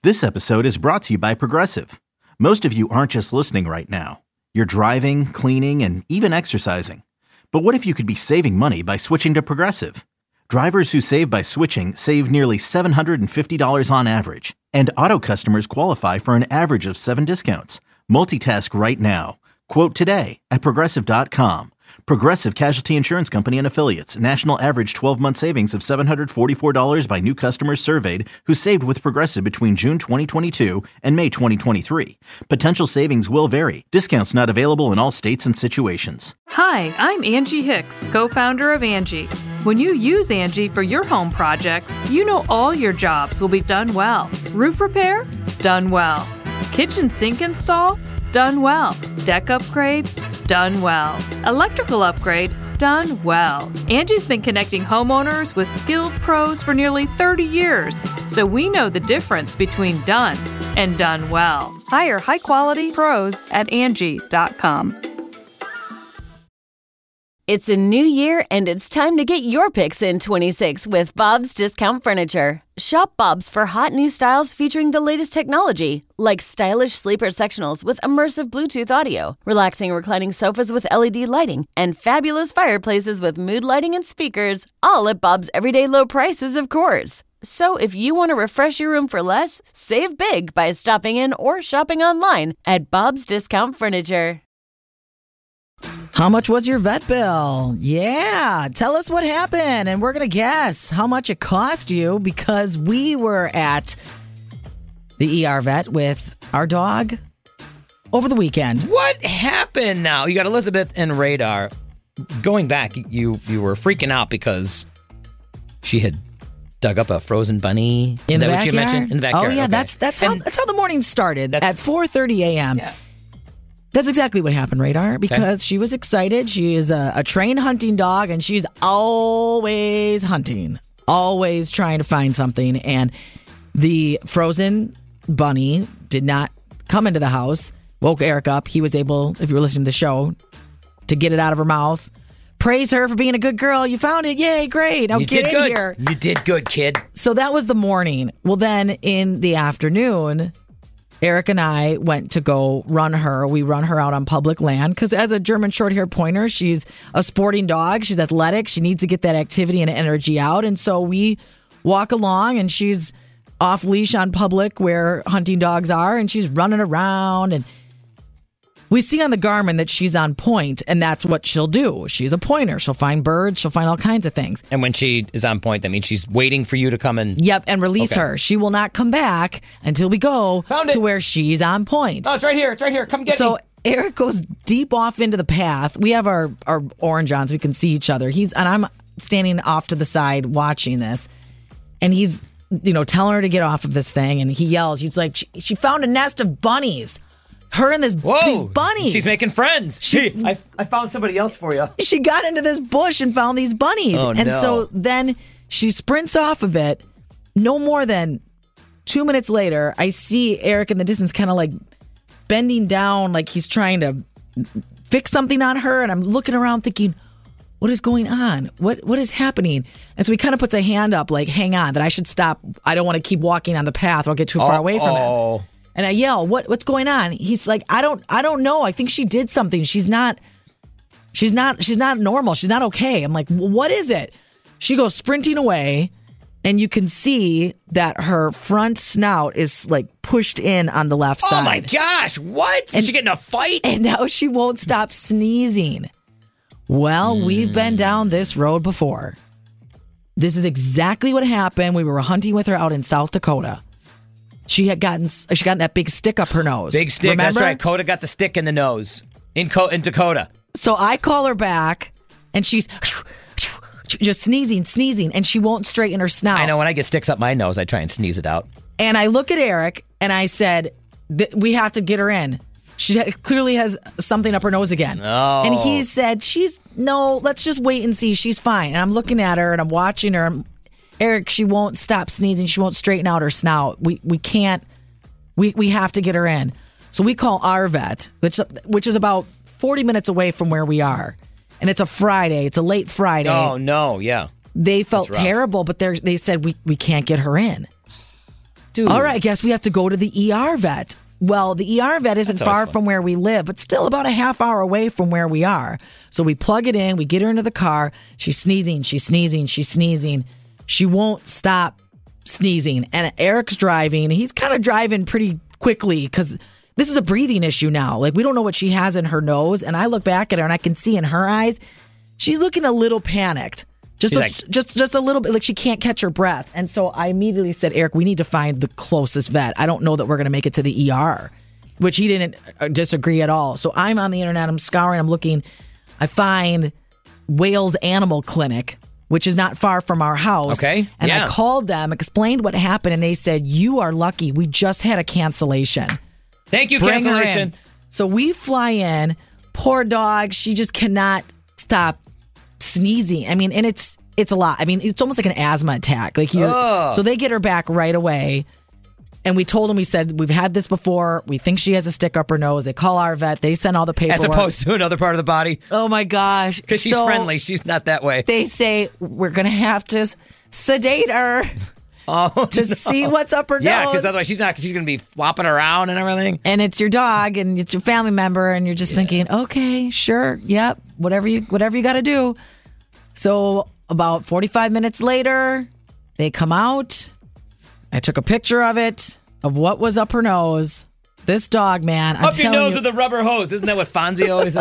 This episode is brought to you by Progressive. Most of you aren't just listening right now. You're driving, cleaning, and even exercising. But what if you could be saving money by switching to Progressive? Drivers who save by switching save nearly $750 on average. And auto customers qualify for an average of 7 discounts. Multitask right now. Quote today at Progressive.com. Progressive Casualty Insurance Company and Affiliates. National average 12-month savings of $744 by new customers surveyed who saved with Progressive between June 2022 and May 2023. Potential savings will vary. Discounts not available in all states and situations. Hi, I'm Angie Hicks, co-founder of Angie. When you use Angie for your home projects, you know all your jobs will be done well. Roof repair? Done well. Kitchen sink install? Done well. Deck upgrades? Done well. Electrical upgrade? Done well. Angie's been connecting homeowners with skilled pros for nearly 30 years, so we know the difference between done and done well. Hire high-quality pros at Angie.com. It's a new year, and it's time to get your picks in 26 with Bob's Discount Furniture. Shop Bob's for hot new styles featuring the latest technology, like stylish sleeper sectionals with immersive Bluetooth audio, relaxing reclining sofas with LED lighting, and fabulous fireplaces with mood lighting and speakers, all at Bob's everyday low prices, of course. So if you want to refresh your room for less, save big by stopping in or shopping online at Bob's Discount Furniture. How much was your vet bill? Yeah, tell us what happened, and we're going to guess how much it cost you because we were at the ER vet with our dog over the weekend. What happened now? You got Elizabeth and Radar. Going back, you were freaking out because she had dug up a frozen bunny. In Is the that what backyard? you mentioned? In the backyard. Oh, yeah, okay. that's how the morning started at 4:30 a.m. Yeah. That's exactly what happened, Radar, because she was excited. She is a trained hunting dog, and she's always hunting, always trying to find something. And the frozen bunny did not come into the house, woke Eric up. He was able, if you were listening to the show, to get it out of her mouth. Praise her for being a good girl. You found it. Yay, great. Now get in here. You did good, kid. So that was the morning. Well, then in the afternoon, Eric and I went to go run her. We run her out on public land because as a German short-haired pointer, she's a sporting dog. She's athletic. She needs to get that activity and energy out. And so we walk along and she's off leash on public where hunting dogs are. And she's running around. And we see on the Garmin that she's on point. And that's what she'll do. She's a pointer. She'll find birds. She'll find all kinds of things. And when she is on point, that means she's waiting for you to come and... Yep, and release her. She will not come back until we go to where she's on point. Oh, it's right here. It's right here. Come get me. So Eric goes deep off into the path. We have our orange on so we can see each other. And I'm standing off to the side watching this. And he's, telling her to get off of this thing. And he yells. He's like, she found a nest of bunnies. Her and these bunnies. She's making friends. I found somebody else for you. She got into this bush and found these bunnies. Oh, and no. so then she sprints off of it. No more than 2 minutes later, I see Eric in the distance kind of like bending down like he's trying to fix something on her. And I'm looking around thinking, what is going on? What is happening? And so he kind of puts a hand up like, hang on, that I should stop. I don't want to keep walking on the path or I'll get too far away from him. And I yell, what's going on? He's like, I don't know. I think she did something. She's not normal. She's not okay. I'm like, what is it? She goes sprinting away, and you can see that her front snout is like pushed in on the left side. Oh my gosh, what? Did she get in a fight? And now she won't stop sneezing. Well, we've been down this road before. This is exactly what happened. We were hunting with her out in South Dakota. She had gotten that big stick up her nose. Big stick, remember? That's right. Coda got the stick in the nose in Dakota. So I call her back, and she's just sneezing, and she won't straighten her snout. I know, when I get sticks up my nose, I try and sneeze it out. And I look at Eric, and I said, we have to get her in. She clearly has something up her nose again. Oh. And he said, let's just wait and see. She's fine. And I'm looking at her, and I'm watching her. Eric, she won't stop sneezing. She won't straighten out her snout. We can't. We have to get her in. So we call our vet, which is about 40 minutes away from where we are. And it's a Friday. It's a late Friday. Oh, no. Yeah. They felt terrible, but they said, we can't get her in. Dude. All right, I guess we have to go to the ER vet. Well, the ER vet isn't That's always far fun. from where we live, but still about a half hour away from where we are. So we plug it in, we get her into the car. She's sneezing, she's sneezing, she's sneezing. She won't stop sneezing. And Eric's driving. He's kind of driving pretty quickly because this is a breathing issue now. Like, we don't know what she has in her nose. And I look back at her and I can see in her eyes, she's looking a little panicked. Just a little bit, like she can't catch her breath. And so I immediately said, Eric, we need to find the closest vet. I don't know that we're going to make it to the ER, which he didn't disagree at all. So I'm on the internet, I'm scouring, I'm looking. I find Wales Animal Clinic, which is not far from our house. Okay. And Yeah. I called them, explained what happened, and they said, you are lucky. We just had a cancellation. Thank you, Bring her cancellation. in. So we fly in. Poor dog. She just cannot stop sneezing. I mean, and it's a lot. I mean, it's almost like an asthma attack. Like so they get her back right away. And we told them, we said, we've had this before. We think she has a stick up her nose. They call our vet. They send all the paperwork. As opposed to another part of the body. Oh my gosh. Because she's friendly. She's not that way. They say, we're going to have to sedate her to see what's up her Yeah, nose. because otherwise she's going to be flopping around and everything. And it's your dog and it's your family member and you're just thinking, okay, sure, yep, whatever you got to do. So about 45 minutes later, they come out. I took a picture of it, of what was up her nose. This dog, man, I'm Up your telling nose you, with a rubber hose. Isn't that what Fonzie always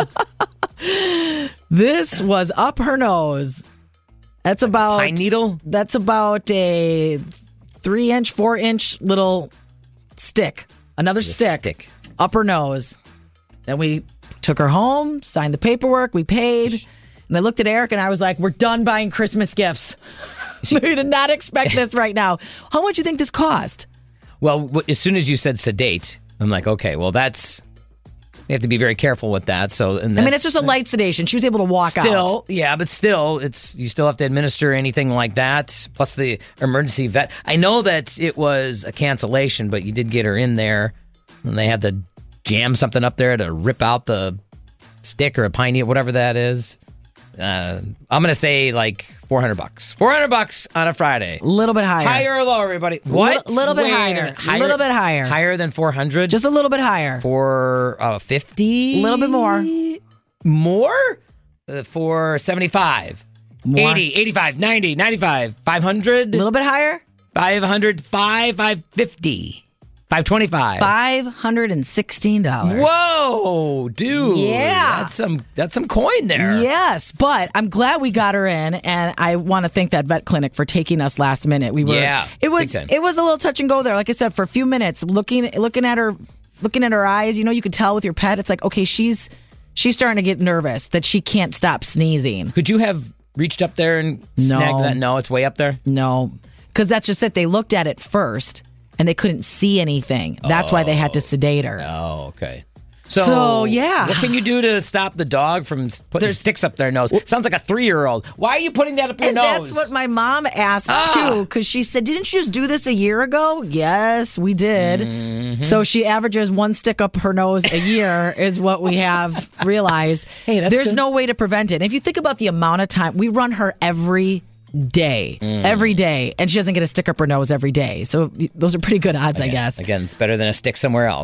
said? this was up her nose. That's about Pine needle? That's about a 3-inch, 4-inch little stick. Another stick up her nose. Then we took her home, signed the paperwork, we paid. And I looked at Eric and I was like, we're done buying Christmas gifts. We did not expect this right now. How much do you think this cost? Well, as soon as you said sedate, I'm like, okay, well, you have to be very careful with that. So, I mean, it's just a light sedation. She was able to walk out. Still, yeah, but still, you still have to administer anything like that. Plus the emergency vet. I know that it was a cancellation, but you did get her in there, and they had to jam something up there to rip out the stick or a pine needle, whatever that is. I'm gonna say like $400. $400 on a Friday. A little bit higher. Higher or lower, everybody? What? Little bit Wait a higher. minute. A little bit higher. Higher than 400? Just a little bit higher. For 50? A little bit more. More? For 75. More. 80, 85, 90, 95, 500. A little bit higher. 500, 550, 525. $516. Whoa, dude. Yeah. That's some coin there. Yes, but I'm glad we got her in, and I want to thank that vet clinic for taking us last minute. It was big time. a little touch and go there. Like I said, for a few minutes, looking at her eyes, you could tell with your pet. It's like, okay, she's starting to get nervous that she can't stop sneezing. Could you have reached up there and snagged that? No, it's way up there. No, because that's just it. They looked at it first, and they couldn't see anything. That's why they had to sedate her. Oh, okay. So, yeah. What can you do to stop the dog from putting sticks up their nose? Sounds like a 3-year-old. Why are you putting that up your And nose? that's what my mom asked too, because she said, "Didn't you just do this a year ago?" Yes, we did. Mm-hmm. So she averages 1 stick up her nose a year, is what we have realized. Hey, that's there's good. no way to prevent it. And if you think about the amount of time we run her every day, and she doesn't get a stick up her nose every day. So those are pretty good odds, I guess. Again, it's better than a stick somewhere else.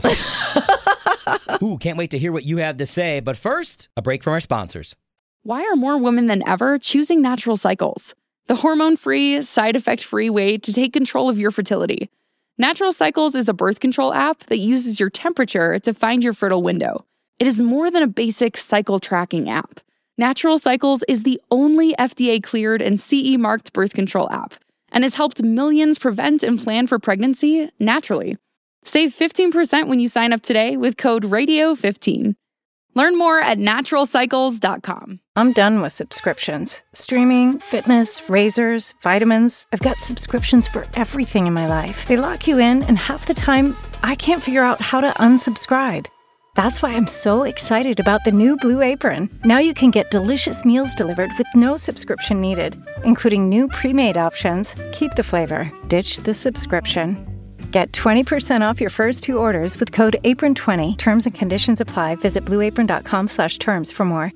Ooh, can't wait to hear what you have to say. But first, a break from our sponsors. Why are more women than ever choosing Natural Cycles? The hormone-free, side-effect-free way to take control of your fertility. Natural Cycles is a birth control app that uses your temperature to find your fertile window. It is more than a basic cycle tracking app. Natural Cycles is the only FDA-cleared and CE-marked birth control app and has helped millions prevent and plan for pregnancy naturally. Save 15% when you sign up today with code RADIO15. Learn more at naturalcycles.com. I'm done with subscriptions. Streaming, fitness, razors, vitamins. I've got subscriptions for everything in my life. They lock you in, and half the time, I can't figure out how to unsubscribe. That's why I'm so excited about the new Blue Apron. Now you can get delicious meals delivered with no subscription needed, including new pre-made options. Keep the flavor, ditch the subscription. Get 20% off your first 2 orders with code APRON20. Terms and conditions apply. Visit blueapron.com/terms for more.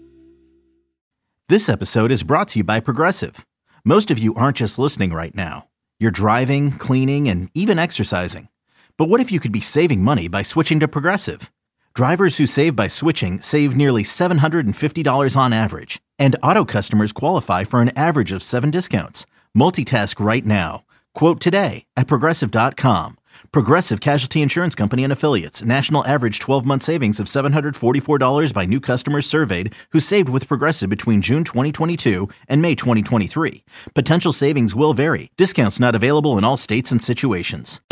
This episode is brought to you by Progressive. Most of you aren't just listening right now. You're driving, cleaning, and even exercising. But what if you could be saving money by switching to Progressive? Drivers who save by switching save nearly $750 on average. And auto customers qualify for an average of 7 discounts. Multitask right now. Quote today at Progressive.com. Progressive Casualty Insurance Company and Affiliates. National average 12-month savings of $744 by new customers surveyed who saved with Progressive between June 2022 and May 2023. Potential savings will vary. Discounts not available in all states and situations.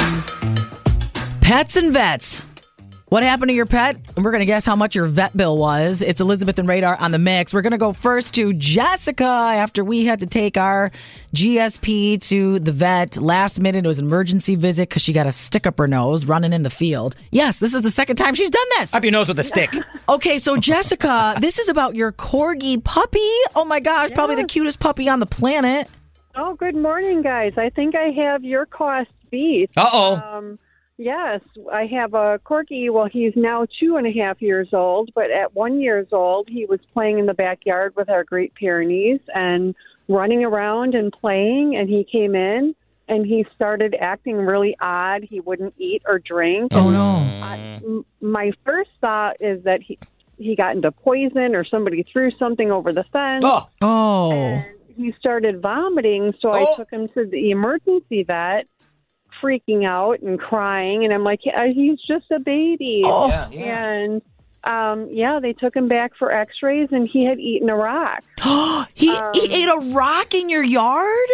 Pets and vets. What happened to your pet? And we're going to guess how much your vet bill was. It's Elizabeth and Radar on the mix. We're going to go first to Jessica after we had to take our GSP to the vet. Last minute, it was an emergency visit because she got a stick up her nose running in the field. Yes, this is the second time she's done this. Up your nose with a stick. Okay, so Jessica, this is about your corgi puppy. Oh my gosh, probably the cutest puppy on the planet. Oh, good morning, guys. I think I have your cost beat. Uh-oh. Yes, I have a corgi. Well, he's now 2.5 years old, but at 1 year old, he was playing in the backyard with our Great Pyrenees and running around and playing, and he came in and he started acting really odd. He wouldn't eat or drink. Oh, no. My first thought is that he got into poison or somebody threw something over the fence. Oh. And he started vomiting, so I took him to the emergency vet, freaking out and crying, and I'm like, he's just a baby. And they took him back for x-rays, and he had eaten a rock. He ate a rock in your yard?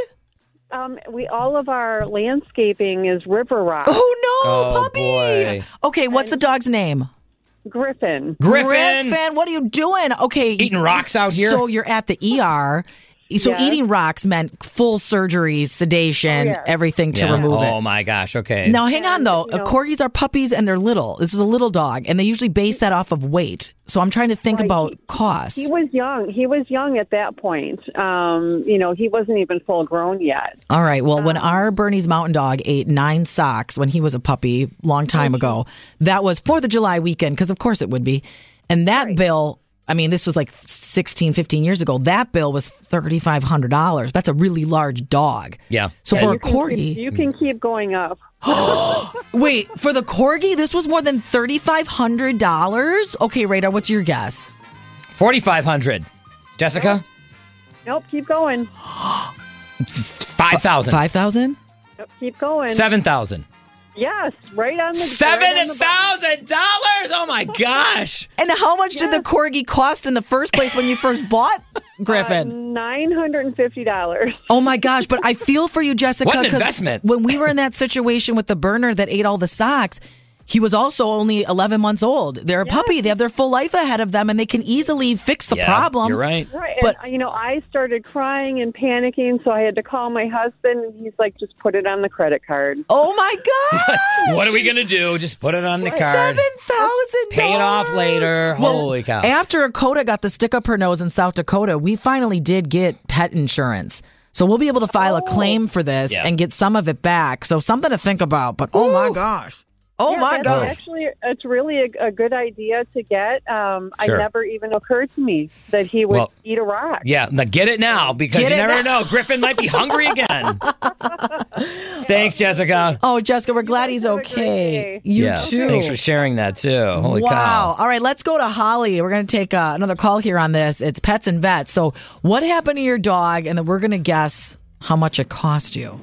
All of our landscaping is river rock. Oh no, puppy. Boy. Okay, what's the dog's name? Griffin. Griffin, what are you doing? Okay, Eating rocks out here? So you're at the ER. So Yes. eating rocks meant full surgery, sedation, everything to remove it. Oh my gosh, okay. Now, hang on, though. Corgis are puppies and they're little. This is a little dog, and they usually base that off of weight. So I'm trying to think about costs. He was young. He was young at that point. He wasn't even full grown yet. All right. Well, when our Bernese Mountain Dog ate 9 socks when he was a puppy long time ago, that was 4th of July weekend, because of course it would be. And that bill, I mean, this was like 16, 15 years ago. That bill was $3,500. That's a really large dog. Yeah. So for a corgi. You can keep going up. Wait, for the corgi, this was more than $3,500? Okay, Radar, what's your guess? $4,500. Jessica? Nope, keep going. $5,000. $5,000? Nope, keep going. $7,000. Yes, right on the $7,000. Oh my gosh. And how much did the corgi cost in the first place when you first bought Griffin? $950. Oh my gosh, but I feel for you, Jessica. What an 'cause investment. When we were in that situation with the burner that ate all the socks, he was also only 11 months old. They're a puppy. They have their full life ahead of them, and they can easily fix the problem. You're right. Right, But- and, I started crying and panicking, so I had to call my husband, and he's like, just put it on the credit card. Oh my God! What are we going to do? Just put it on the card. $7,000. Pay it off later. Holy cow. After Coda got the stick up her nose in South Dakota, we finally did get pet insurance. So we'll be able to file a claim for this and get some of it back. So something to think about. But oh my gosh. Oh my gosh. Actually, it's really a good idea to get. I never even occurred to me that he would eat a rock. Yeah, now get it now because you never know. Griffin might be hungry again. Thanks, Jessica. Oh, Jessica, we're glad he's okay. You too. Thanks for sharing that too. Holy wow. cow. All right, let's go to Holly. We're going to take another call here on this. It's Pets and Vets. So what happened to your dog? And then we're going to guess how much it cost you.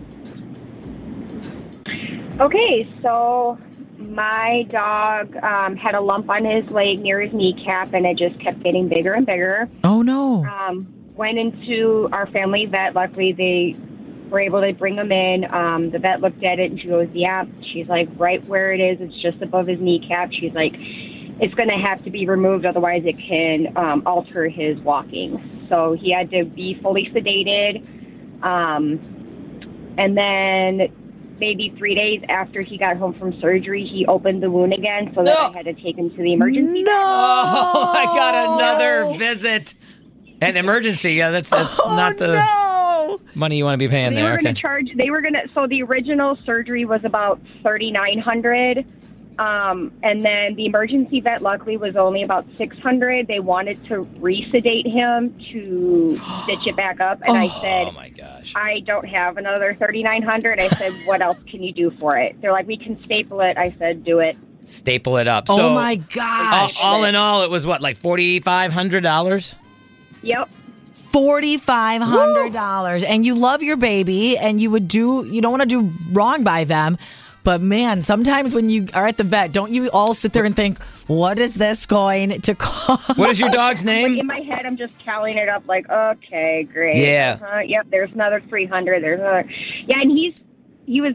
Okay, so my dog had a lump on his leg near his kneecap, and it just kept getting bigger and bigger. Oh, no. Went into our family vet. Luckily, they were able to bring him in. The vet looked at it, and she goes, yeah. She's like, right where it is, it's just above his kneecap. She's like, it's going to have to be removed, otherwise it can alter his walking. So he had to be fully sedated. And then maybe 3 days after he got home from surgery, he opened the wound again, so that I had to take him to the emergency. Oh, I got another visit. An emergency. Yeah, that's not the money you want to be paying there. They were going to so the original surgery was about $3,900, And then the emergency vet, luckily, was only about $600. They wanted to resedate him to stitch it back up. And I said, oh my gosh, I don't have another $3,900. I said, what else can you do for it? They're like, we can staple it. I said, do it. staple it up. Oh So, my gosh. all in all, it was what, like $4,500? Yep. $4,500. And you love your baby and you don't want to do wrong by them. But man, sometimes when you are at the vet, don't you all sit there and think, what is this going to cost? What is your dog's name? In my head, I'm just tallying it up like, okay, great. Yeah. Yep, there's another $300. There's another. Yeah, and he was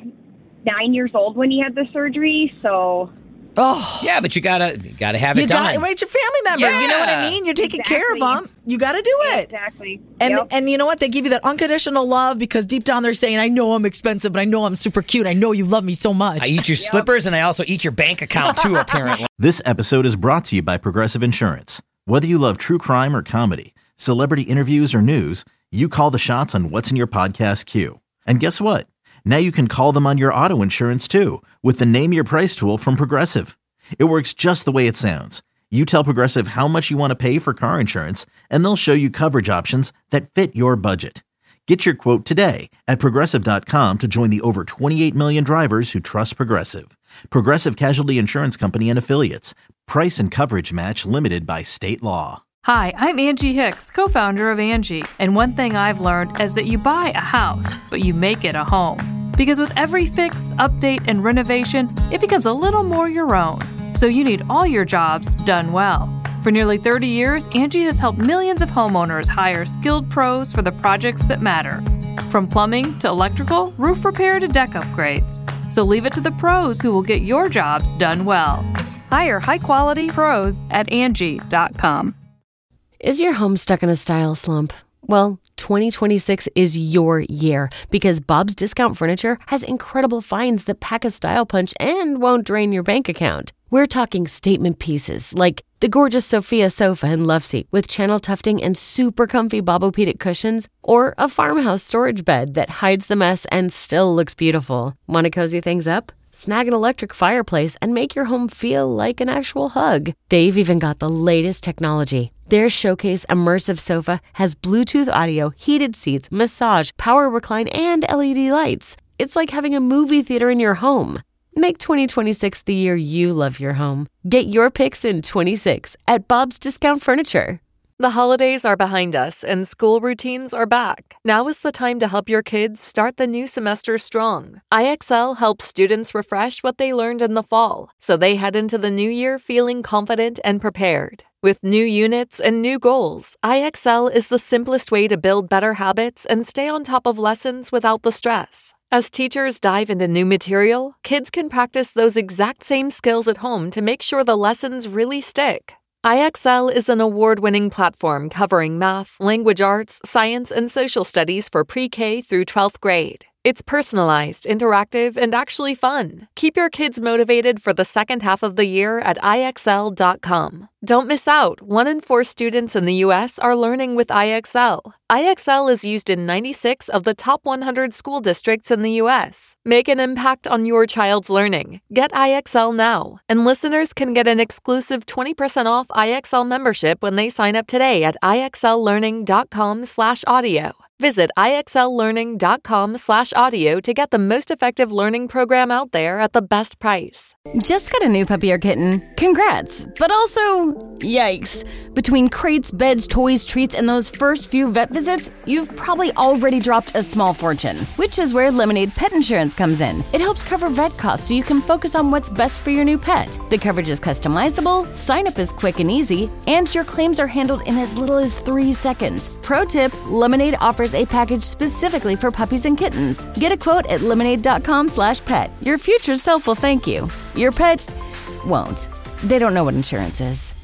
9 years old when he had the surgery, so. Oh, Yeah, but you gotta have it done. Right, it's your family member. Yeah. You know what I mean? You're taking care of them. You got to do it. Exactly. And Yep. and you know what? They give you that unconditional love because deep down they're saying, I know I'm expensive, but I know I'm super cute. I know you love me so much. I eat your slippers, and I also eat your bank account, too, apparently. This episode is brought to you by Progressive Insurance. Whether you love true crime or comedy, celebrity interviews or news, you call the shots on what's in your podcast queue. And guess what? Now you can call them on your auto insurance, too, with the Name Your Price tool from Progressive. It works just the way it sounds. You tell Progressive how much you want to pay for car insurance, and they'll show you coverage options that fit your budget. Get your quote today at Progressive.com to join the over 28 million drivers who trust Progressive. Progressive Casualty Insurance Company and Affiliates. Price and coverage match limited by state law. Hi, I'm Angie Hicks, co-founder of Angie. And one thing I've learned is that you buy a house, but you make it a home. Because with every fix, update, and renovation, it becomes a little more your own. So you need all your jobs done well. For nearly 30 years, Angie has helped millions of homeowners hire skilled pros for the projects that matter. From plumbing to electrical, roof repair to deck upgrades. So leave it to the pros who will get your jobs done well. Hire high-quality pros at Angie.com. Is your home stuck in a style slump? Well, 2026 is your year because Bob's Discount Furniture has incredible finds that pack a style punch and won't drain your bank account. We're talking statement pieces like the gorgeous Sophia sofa and love seat with channel tufting and super comfy Bobopedic cushions, or a farmhouse storage bed that hides the mess and still looks beautiful. Want to cozy things up? Snag an electric fireplace and make your home feel like an actual hug. They've even got the latest technology. Their Showcase Immersive Sofa has Bluetooth audio, heated seats, massage, power recline, and LED lights. It's like having a movie theater in your home. Make 2026 the year you love your home. Get your picks in 26 at Bob's Discount Furniture. The holidays are behind us and school routines are back. Now is the time to help your kids start the new semester strong. IXL helps students refresh what they learned in the fall, so they head into the new year feeling confident and prepared. With new units and new goals, IXL is the simplest way to build better habits and stay on top of lessons without the stress. As teachers dive into new material, kids can practice those exact same skills at home to make sure the lessons really stick. IXL is an award-winning platform covering math, language arts, science, and social studies for pre-K through 12th grade. It's personalized, interactive, and actually fun. Keep your kids motivated for the second half of the year at IXL.com. Don't miss out. 1 in 4 students in the U.S. are learning with IXL. IXL is used in 96 of the top 100 school districts in the U.S. Make an impact on your child's learning. Get IXL now. And listeners can get an exclusive 20% off IXL membership when they sign up today at IXLlearning.com/audio. Visit IXLlearning.com/audio to get the most effective learning program out there at the best price. Just got a new puppy or kitten? Congrats! But also, yikes. Between crates, beds, toys, treats, and those first few vet visits, you've probably already dropped a small fortune, which is where Lemonade Pet Insurance comes in. It helps cover vet costs so you can focus on what's best for your new pet. The coverage is customizable, sign-up is quick and easy, and your claims are handled in as little as 3 seconds. Pro tip, Lemonade offers a package specifically for puppies and kittens. Get a quote at lemonade.com/pet. Your future self will thank you. Your pet won't. They don't know what insurance is.